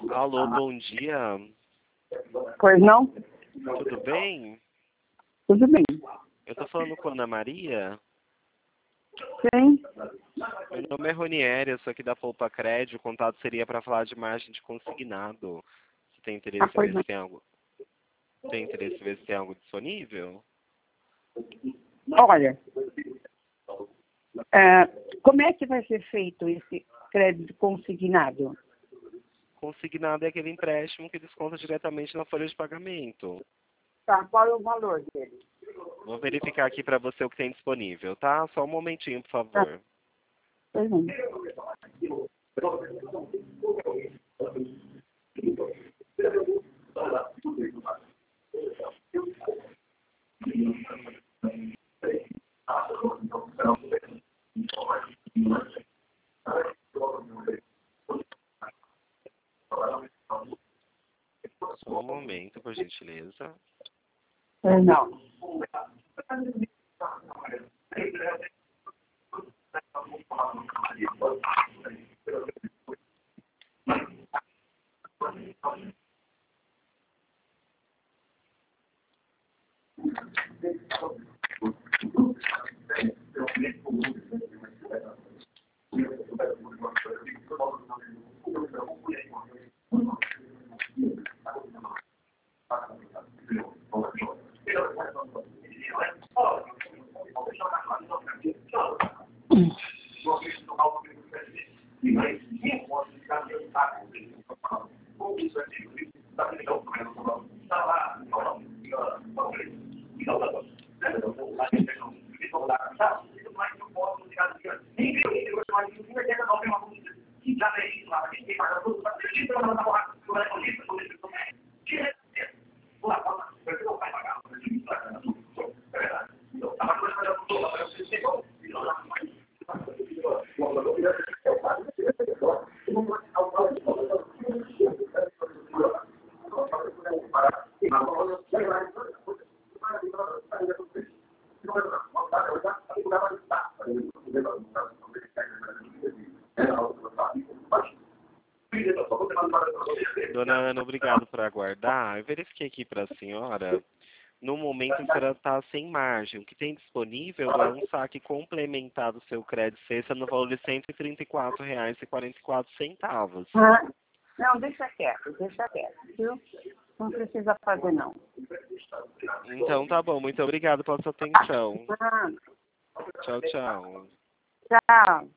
Alô, bom dia. Pois não? Tudo bem? Tudo bem. Eu tô falando com a Ana Maria. Sim. Meu nome é Ronieri, eu sou aqui da Poupa Crédito. O contato seria para falar de margem de consignado. Você tem interesse em Pois ver não. se tem algo? Tem interesse em ver se tem algo disponível? Olha, como é que vai ser feito esse crédito consignado? Consignado é aquele empréstimo que desconta diretamente na folha de pagamento. Tá, qual é o valor dele? Vou verificar aqui para você o que tem disponível, tá? Só um momentinho, por Tá. favor. Pois não. Só um momento, por gentileza. Pois não. Dona Ana, obrigado por aguardar. Eu verifiquei aqui para a senhora. No momento, a senhora está sem margem. O que tem disponível é um saque complementar do seu crédito sexta no valor de R$ 134,44. Não, deixa quieto, viu? Não precisa fazer, não. Então, tá bom. Muito obrigado pela sua atenção. Ah, Tchau, tchau. tchau.